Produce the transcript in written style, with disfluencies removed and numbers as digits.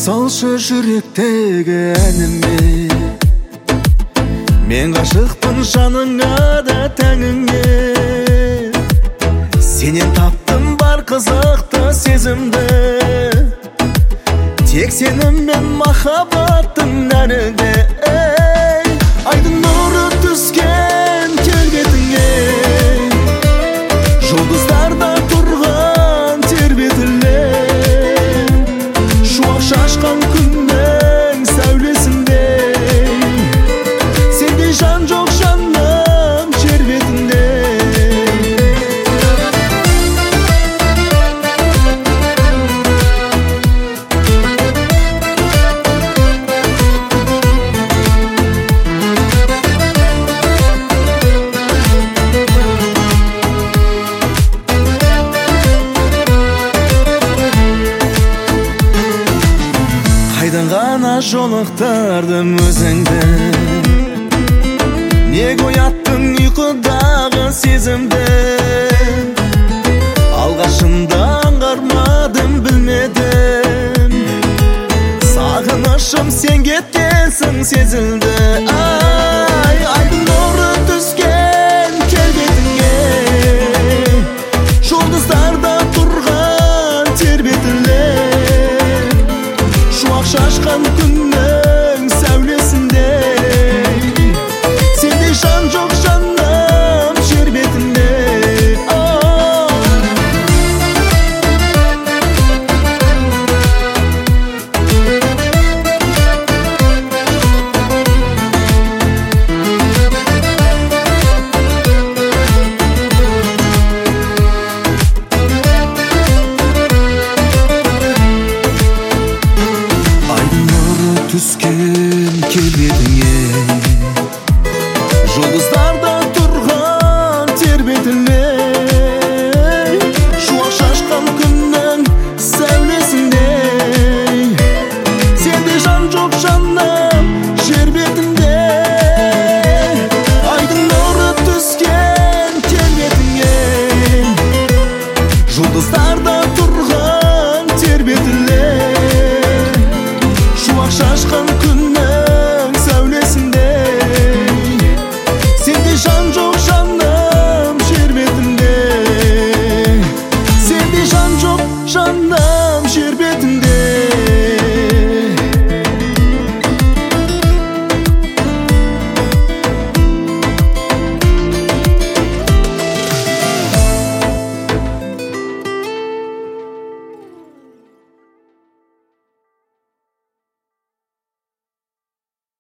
салшы жүректегі әніме. Мен ғашықпын жаныңа да тәніңе. Сенен таптым бар қызықты сезімді. Тек сенім мен махаббаттың нәрінде. Айдың нұры түскен келбетіңе, жұлдыздарда тұрған тербетіле. Шуақ шашқан күннің сәулесінде, сендей жан жоқ жаным жер бетінде. Қайдан ғана жолықтырдым өзіңді, неге ояттың ұйқыдағы сезімді. Алғашында аңғармадым, білмедім, сағынышым сен кеткенсің сезілді. Айдың нұры түскен келбетіңе, жұлдыздарда тұрған тербетіле. Шашқан күннің сәулесінде, сендей жан жоқ жаным жер бетінде. Түскен келбетіңе, жұлдыздарда тұрған тербетіле. Шуақ шашқан күннің сәулесінде, сенде жан жоқ жаным жер